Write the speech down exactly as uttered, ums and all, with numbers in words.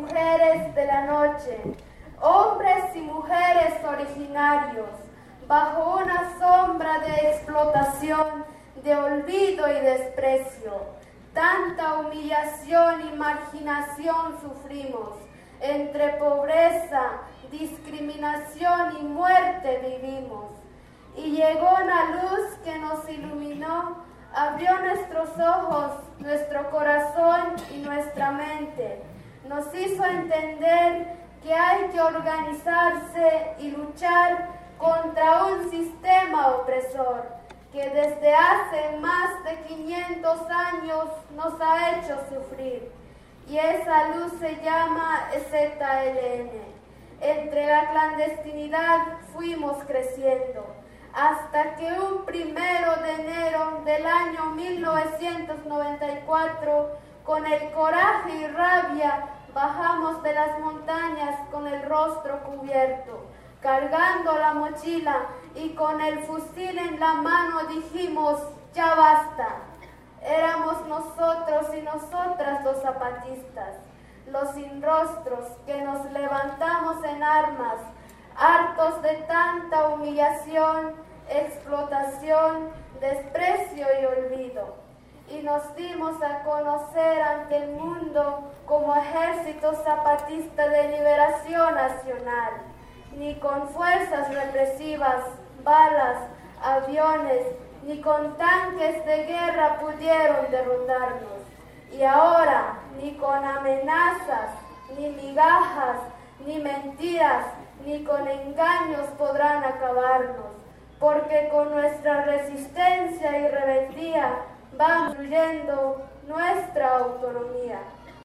mujeres de la noche, hombres y mujeres originarios, bajo una sombra de explotación, de olvido y desprecio. Tanta humillación y marginación sufrimos, entre pobreza, discriminación y muerte vivimos. Y llegó una luz que nos iluminó, abrió nuestros ojos, nuestro corazón y nuestra mente. Nos hizo entender que hay que organizarse y luchar contra un sistema opresor que desde hace más de quinientos años nos ha hecho sufrir. Y esa luz se llama Z L N. Entre la clandestinidad fuimos creciendo, hasta que un primero de enero del año mil novecientos noventa y cuatro, con el coraje y rabia, bajamos de las montañas con el rostro cubierto, cargando la mochila y con el fusil en la mano dijimos, ya basta. Éramos nosotros y nosotras los zapatistas, los sin rostros que nos levantamos en armas, hartos de tanta humillación, explotación, desprecio y olvido. Y nos dimos a conocer ante el mundo como Ejército Zapatista de Liberación Nacional. Ni con fuerzas represivas, balas, aviones, ni con tanques de guerra pudieron derrotarnos. Y ahora, ni con amenazas, ni migajas, ni mentiras, ni con engaños podrán acabarnos, porque con nuestra resistencia y rebeldía va construyendo nuestra autonomía.